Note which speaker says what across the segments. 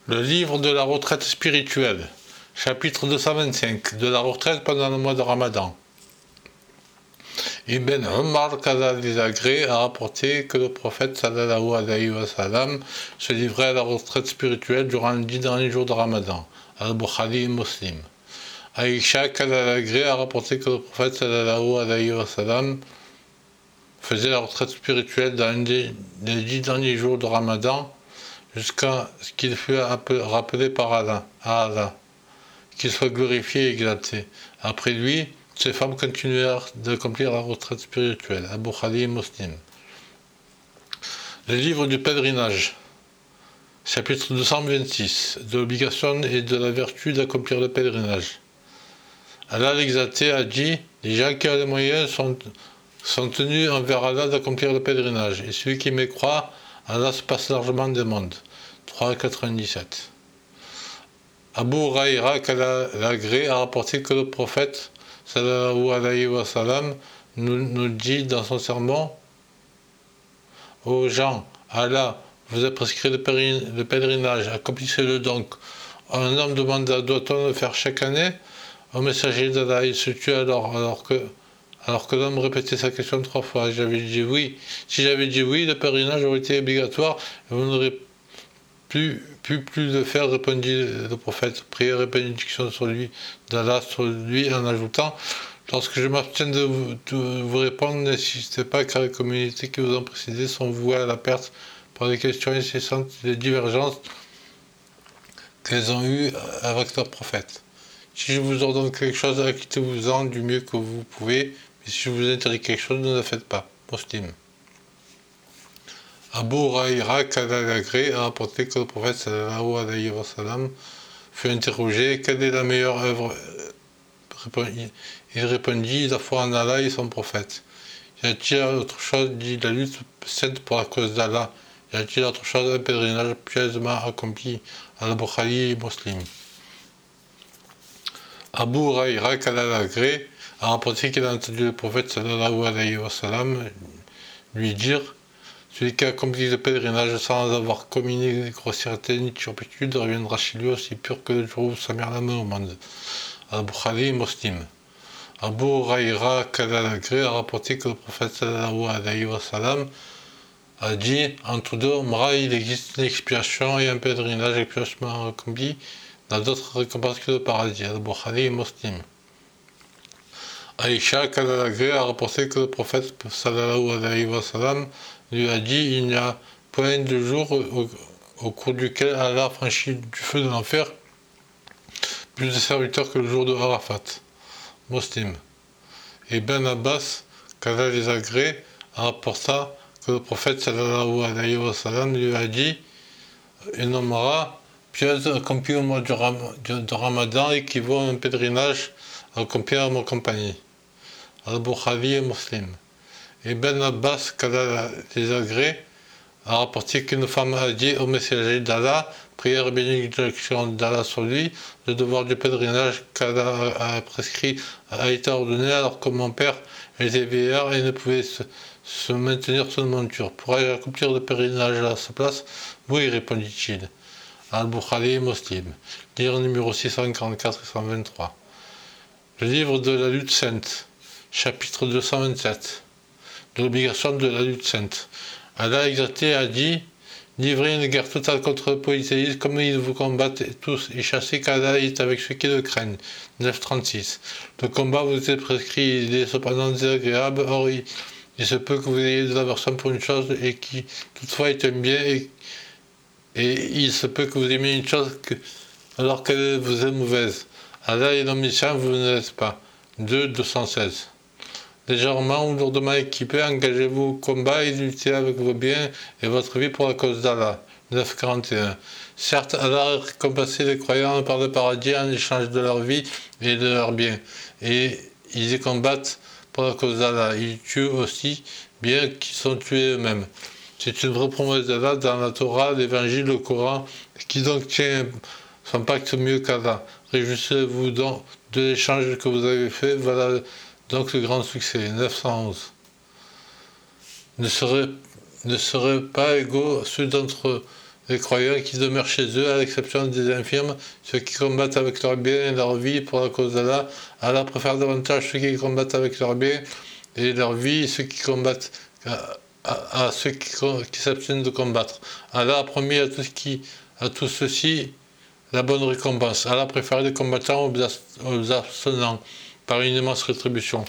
Speaker 1: Le livre de la retraite spirituelle, chapitre 225, de la retraite pendant le mois de Ramadan. Ibn Umar Qadar a rapporté que le prophète sallallahu alayhi wa sallam se livrait à la retraite spirituelle durant les 10 derniers jours de Ramadan. Al-Bukhari et Muslim. Aïcha Qadar a rapporté que le prophète sallallahu alayhi wa sallam faisait la retraite spirituelle dans les 10 derniers jours de Ramadan jusqu'à ce qu'il fût rappelé par Allah, qu'il soit glorifié et exalté. Après lui, ces femmes continuèrent d'accomplir la retraite spirituelle. Al-Bukhari et Muslim. Le livre du pèlerinage, chapitre 226, de l'obligation et de la vertu d'accomplir le pèlerinage. Allah l'exalté a dit: les gens qui ont les moyens sont tenus envers Allah d'accomplir le pèlerinage, et celui qui mécroit, Allah se passe largement des mondes. 3,97. Abu Huraïra Qadar a rapporté que le prophète sallallahu alayhi wa sallam nous dit dans son sermon: aux gens, Allah vous a prescrit le pèlerinage, accomplissez-le donc. Un homme demanda: doit-on le faire chaque année? Au messager d'Allah, il se tut alors que l'homme répétait sa question 3 fois. J'avais dit oui. Si j'avais dit oui, le pèlerinage aurait été obligatoire et vous n'aurez plus le faire, répondit le prophète. Prière et bénédiction sur lui, d'Allah sur lui, en ajoutant: lorsque je m'abstiens de vous répondre, n'insistez pas, car les communautés qui vous ont précédé sont vouées à la perte par les questions incessantes et les divergences qu'elles ont eues avec leur prophète. Si je vous ordonne quelque chose, acquittez-vous-en du mieux que vous pouvez, mais si je vous interdis quelque chose, ne le faites pas. Muslim. Abu Huraïra Qadar a rapporté que le prophète sallallahu alayhi wa sallam fut interrogé: quelle est la meilleure œuvre? Il répondit: la foi en Allah et son prophète. Y a-t-il autre chose? Dit: la lutte sainte pour la cause d'Allah. Y a-t-il autre chose? Un pèlerinage pieusement accompli. Al-Bukhari et Muslim. Abu Huraïra Qadar a rapporté qu'il a entendu le prophète sallallahu alayhi wa sallam lui dire: celui qui accomplit le pèlerinage sans avoir commis ni grossièreté ni turpitude reviendra chez lui aussi pur que le jour où sa mère l'a mis au monde. Al-Bukhari et Muslim. Abu Huraïra Qadar a rapporté que le prophète sallallahu alayhi wa sallam a dit: entre deux umrah, il existe une expiation et un pèlerinage expiation accompli dans d'autres récompenses que le paradis. Al-Bukhari et Muslim. Aïcha Qadar a rapporté que le prophète sallallahu alayhi wa sallam lui a dit: il n'y a point de jour au cours duquel Allah franchit du feu de l'enfer plus de serviteurs que le jour de Arafat. Muslim. Et Ben Abbas Qadar a rapporté que le prophète sallallahu alayhi wa sallam lui a dit: une umrah pieuse accomplie au mois de Ramadan équivaut à un pèlerinage accompli à ma compagnie. Al-Bukhari et Muslim. Et Ben Abbas Qadar a rapporté qu'une femme a dit au messager d'Allah, prière et bénédiction d'Allah sur lui, le devoir du pèlerinage qu'Allah a prescrit a été ordonné alors que mon père était vieillard et ne pouvait se maintenir sur une monture. Pourrais-je accomplir le pèlerinage à sa place? Oui, répondit-il. Al-Bukhari et Muslim. Livre numéro 644 et 123. Le livre de la lutte sainte, chapitre 227. De l'obligation de la lutte sainte. Allah exalté a dit: livrez une guerre totale contre le polythéisme, comme ils vous combattent tous, et chassez qu'Allah est avec ceux qui le craignent. 9,36. Le combat vous est prescrit, il est cependant désagréable, or il se peut que vous ayez de l'aversion pour une chose et qui toutefois est un bien, et il se peut que vous aimiez une chose alors qu'elle vous est mauvaise. Allah est omniscient, vous ne l'êtes pas. 2,216. Légèrement ou lourdement équipé, engagez-vous au combat et luttez avec vos biens et votre vie pour la cause d'Allah. 9,41. Certes, Allah a récompensé les croyants par le paradis en échange de leur vie et de leurs biens. Et ils y combattent pour la cause d'Allah. Ils tuent aussi, bien qu'ils sont tués eux-mêmes. C'est une vraie promesse d'Allah dans la Torah, l'Évangile, le Coran. Qui donc tient son pacte mieux qu'Allah? Réjouissez-vous donc de l'échange que vous avez fait. Voilà donc le grand succès. 911. Ne seraient pas égaux ceux d'entre les croyants qui demeurent chez eux, à l'exception des infirmes, ceux qui combattent avec leur bien et leur vie pour la cause d'Allah. Allah préfère davantage ceux qui combattent avec leur bien et leur vie, ceux qui combattent à ceux qui s'abstiennent de combattre. Allah a promis à tous ceux-ci la bonne récompense. Allah préfère les combattants aux abstenants par une immense rétribution.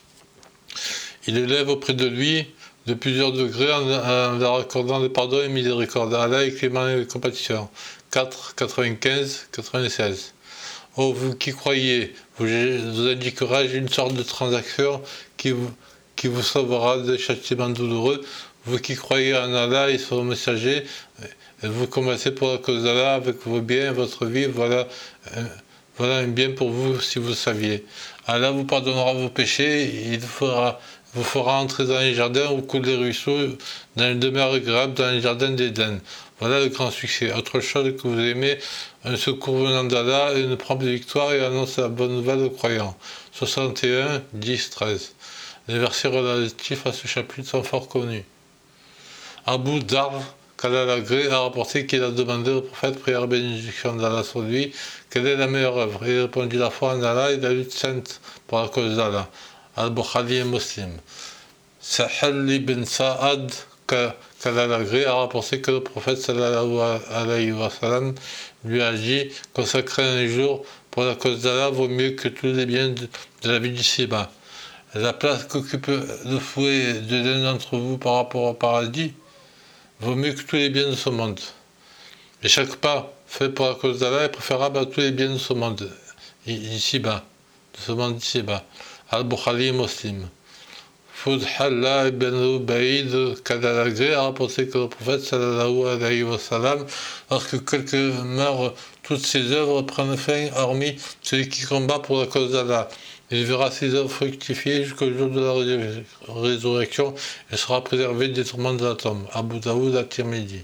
Speaker 1: Il élève auprès de lui de plusieurs degrés en leur accordant des pardons et miséricordes. Allah est clément et compatissant. 4, 95, 96. Oh, vous qui croyez, vous indiquera une sorte de transaction qui vous sauvera des châtiments douloureux. Vous qui croyez en Allah et son messager, vous combattez pour la cause d'Allah avec vos biens, votre vie, voilà un bien pour vous si vous saviez. Allah vous pardonnera vos péchés, il vous fera entrer dans les jardins où coulent les ruisseaux, dans les demeures agréables, dans les jardins d'Éden. Voilà le grand succès. Autre chose que vous aimez, un secours venant d'Allah, une prompte victoire et annonce la bonne nouvelle aux croyants. 61, 10, 13. Les versets relatifs à ce chapitre sont fort connus. Abu Dar, qu'Allah l'agrée, a rapporté qu'il a demandé au prophète, prière et bénédiction d'Allah sur lui, quelle est la meilleure œuvre. Il répondit la foi en Allah et la lutte sainte pour la cause d'Allah. Al-Bukhari et Muslim. Sahal ibn Sa'ad, qu'Allah l'agrée, a rapporté que le prophète sallallahu alayhi wa sallam lui a dit consacrer un jour pour la cause d'Allah vaut mieux que tous les biens de la vie d'ici-bas. La place qu'occupe le fouet de l'un d'entre vous par rapport au paradis vaut mieux que tous les biens de ce monde. Et chaque pas fait pour la cause d'Allah est préférable à tous les biens de ce monde ici-bas, de ce monde ici-bas. Al-Bukhari Muslim. Fudhallah ibn Ubaïd Kadalagré a rapporté que le prophète sallallahu alayhi wa sallam, lorsque quelqu'un meurt, toutes ses œuvres prennent fin, hormis celui qui combat pour la cause d'Allah. Il verra ses œuvres fructifier jusqu'au jour de la résurrection et sera préservé des tourments de la tombe. Abu Daoud at-Tirmidhi.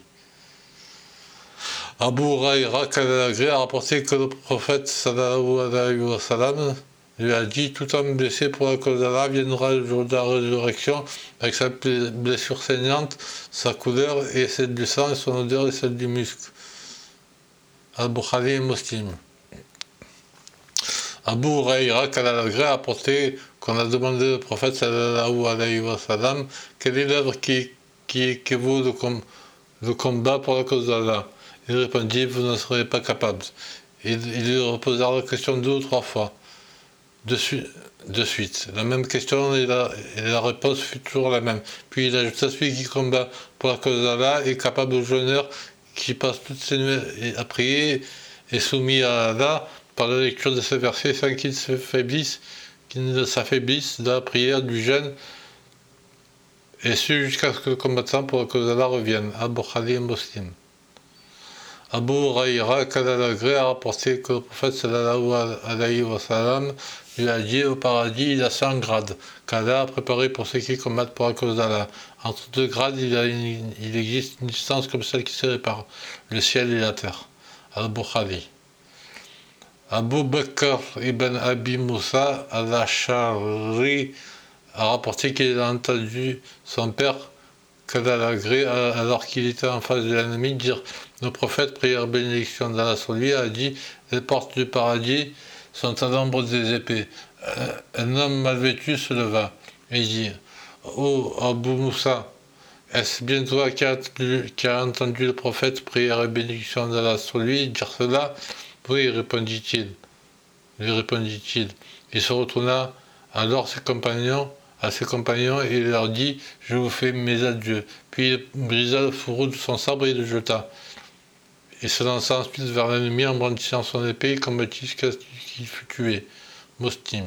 Speaker 1: Abu Huraïra Kadalagré a rapporté que le prophète sallallahu alayhi wa sallam lui a dit, tout homme blessé pour la cause d'Allah viendra le jour de la résurrection avec sa blessure saignante, sa couleur et celle du sang, et son odeur et celle du musc. Al-Bukhari et Muslim. Abu Huraïra Kadalagré a apporté qu'on a demandé au prophète sallallahu alayhi wa sallam quelle est l'œuvre qui équivaut le combat pour la cause d'Allah. Il répondit, vous n'en serez pas capable. Il lui reposa la question 2 ou 3 fois. De suite. La même question et la réponse fut toujours la même. Puis il ajouta, celui qui combat pour la cause d'Allah est capable au jeûneur qui passe toutes ses nuits à prier et soumis à Allah par la lecture de ces versets sans qu'il ne s'affaiblisse de la prière, du jeûne, et ce jusqu'à ce que le combattant pour la cause d'Allah revienne. Al-Bukhari et Muslim. Abu Huraïra Kadalagré a rapporté que le prophète sallallahu alayhi wa sallam lui a dit, au paradis il a 100 grades qu'Allah a préparé pour ceux qui combattent pour la cause d'Allah. Entre 2 grades il existe une distance comme celle qui se sépare le ciel et la terre. Al-Bukhari. Abu Bakr ibn Abi Moussa al-Ash'ari a rapporté qu'il a entendu son père Kadalagré, alors qu'il était en face de l'ennemi, dire, le prophète, prière bénédiction d'Allah sur lui, a dit, les portes du paradis sont à l'ombre des épées. Un homme mal vêtu se leva et dit, ô Abu Moussa, est-ce bien toi qui as entendu le prophète, prière et bénédiction d'Allah sur lui, dire cela? Oui, répondit-il. Il se retourna alors à ses compagnons et leur dit, je vous fais mes adieux. Puis il brisa le fourreau de son sabre et le jeta. Il se lança ensuite vers l'ennemi en brandissant son épée et combattit jusqu'à ce qu'il fut tué. Muslim.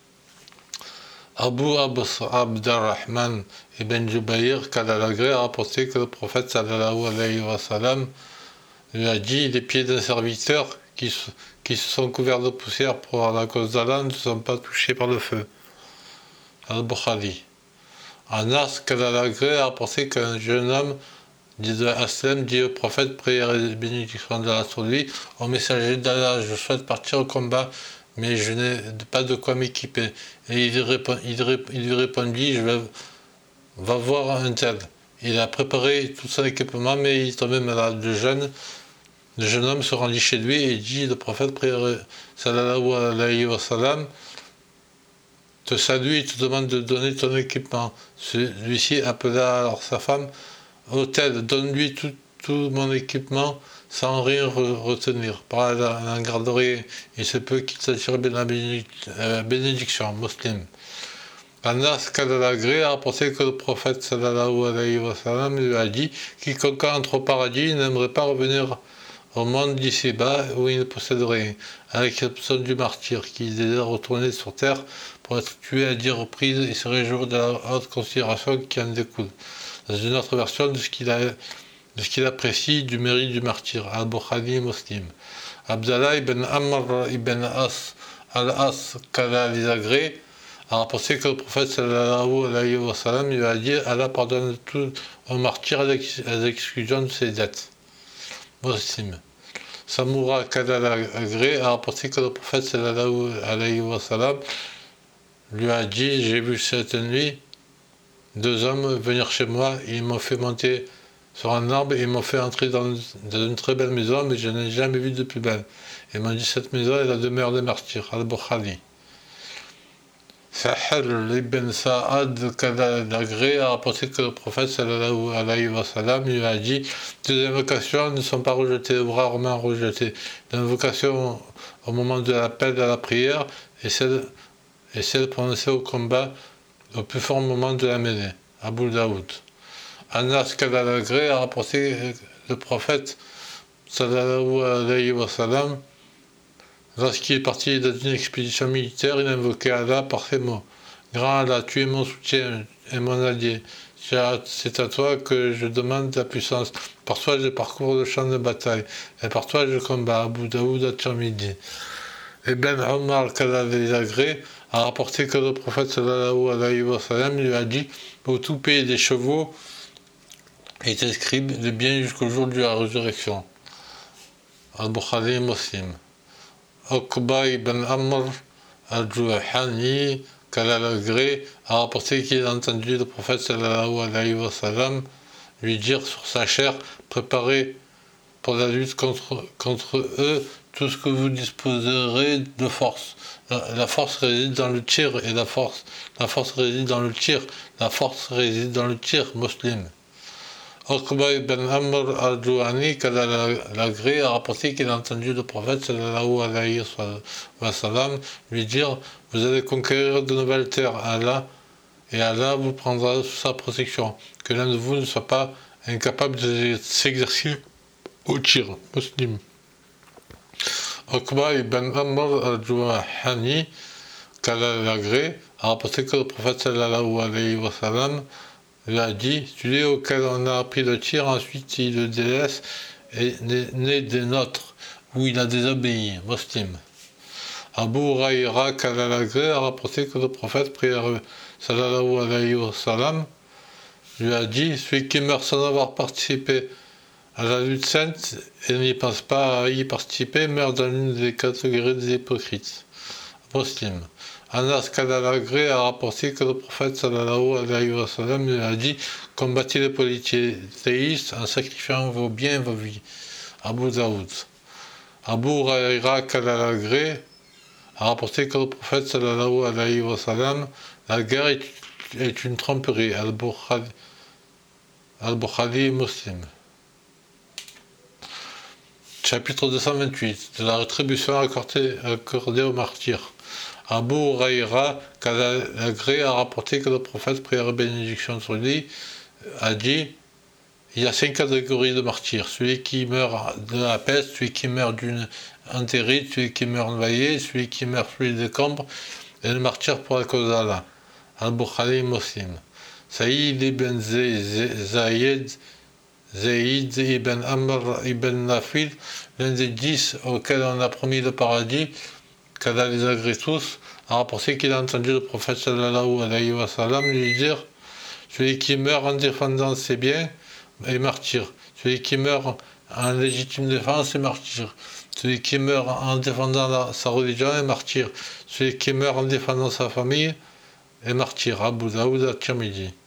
Speaker 1: Abu Abdurrahman ibn Jubayr Kadalagré a rapporté que le prophète sallallahu alayhi wa sallam lui a dit, les pieds d'un serviteur qui se sont couverts de poussière pour la cause d'Allah ne sont pas touchés par le feu. Al-Bukhari. Anas Kadalagré a rapporté qu'un jeune homme dit Aslem dit au prophète, prière et bénédiction d'Allah sur lui, au messager d'Allah, je souhaite partir au combat, mais je n'ai pas de quoi m'équiper. Et il lui répondit, va voir un tel. Il a préparé tout son équipement, mais il est tombé malade. Le jeune homme se rendit chez lui et dit, le prophète, sallallahu alayhi wa sallam, te salue et te demande de donner ton équipement. Celui-ci appela alors sa femme, hôtel, donne-lui tout mon équipement sans rien retenir. Par la garderie, il se peut qu'il s'attire la bénédiction, muslim. Anas Kadalagré a rapporté que le prophète sallallahu alayhi wa sallam lui a dit, quiconque entre au paradis n'aimerait pas revenir au monde d'ici-bas où il ne possède rien, à l'exception du martyr qui est retourné sur terre pour être tué à 10 reprises et se réjouir de la haute considération qui en découle. Dans une autre version de ce qu'il apprécie du mérite du martyr, Al-Bukhari Muslim. Abdallah ibn Amr ibn al-As Kadalagré a rapporté que le prophète sallallahu alayhi wa sallam lui a dit, Allah pardonne tout au martyr à l'exclusion de ses dettes. Muslim. Samoura Kadalagré a rapporté que le prophète sallallahu alayhi wa sallam lui a dit, j'ai vu cette nuit 2 hommes venir chez moi, ils m'ont fait monter sur un arbre et ils m'ont fait entrer dans une très belle maison, mais je n'ai jamais vu de plus belle. Ils m'ont dit, cette maison est la demeure des martyrs, Al-Bukhari. Sahel ibn Sa'ad Kadalagré a rapporté que le prophète sallallahu alayhi wa sallam lui a dit, deux invocations ne sont pas rejetées ou rarement rejetées. L'invocation au moment de l'appel à la prière et celle prononcée au combat au plus fort moment de la mêlée. Abu Daoud. Anas Kadalagré a rapporté le prophète sallallahu alayhi wa sallam, lorsqu'il est parti dans une expédition militaire, il invoquait Allah par ces mots. Grand Allah, tu es mon soutien et mon allié. C'est à toi que je demande la puissance. Par toi, je parcours le champ de bataille. Et par toi, je combats. Abu Daoud at-Tirmidhi. Ibn Omar Kadalagré a rapporté que le prophète sallallahu alayhi wa sallam lui a dit, pour tout payer des chevaux et inscrit le bien jusqu'au jour de la résurrection. Al-Bukhari Muslim. Uqba ibn Amr al-Juhani Kadalagré a rapporté qu'il a entendu le prophète sallallahu alayhi wa sallam lui dire sur sa chair, préparez pour la lutte contre eux tout ce que vous disposerez de force. La force réside dans le tir et la force réside dans le tir. La force réside dans le tir, muslim. Uqba ibn Amr al-Juhani Kadalagré a rapporté qu'il a entendu le prophète sallallahu alayhi wa sallam lui dire, vous allez conquérir de nouvelles terres, et Allah vous prendra sous sa protection, que l'un de vous ne soit pas incapable de s'exercer au tir, muslim. Uqba ibn Amr al-Juhani Kadalagré a rapporté que le prophète sallallahu alayhi wa sallam lui a dit, celui auquel on a appris le tir, ensuite il le délaisse et n'est des nôtres, où il a désobéi, muslim. Abu Huraïra Kadalagré a rapporté que le prophète sallallahu alayhi wa sallam lui a dit, celui qui meurt sans avoir participé à la lutte sainte et n'y pense pas à y participer meurt dans l'une des catégories des hypocrites, muslim. Anas Kadalagré a rapporté que le prophète sallallahu alayhi wa sallam lui a dit, combattez les polythéistes en sacrifiant vos biens et vos vies. Abu Daoud. Abu Huraïra Kadalagré a rapporté que le prophète sallallahu alayhi wa sallam, la guerre est une tromperie. Al-Bukhari Muslim. Chapitre 228 de la rétribution accordée aux martyrs. Abu Huraïra Kadalagré a rapporté que le prophète, prière et bénédiction sur lui, a dit, il y a 5 catégories de martyrs. Celui qui meurt de la peste, celui qui meurt d'une entérite, celui qui meurt noyé, celui qui meurt sous les décombres, et le martyr pour la cause d'Allah. Al-Bukhari Muslim. Saïd ibn Zayd ibn Amr ibn Nafil, l'un des 10 auxquels on a promis le paradis, Kadalagré tous, a rapporté qu'il a entendu le prophète sallallahu alayhi wa sallam lui dire, celui qui meurt en défendant ses biens est martyr, celui qui meurt en légitime défense est martyr, celui qui meurt en défendant sa religion est martyr, celui qui meurt en défendant sa famille est martyr. Abu Daoud at-Tirmidhi.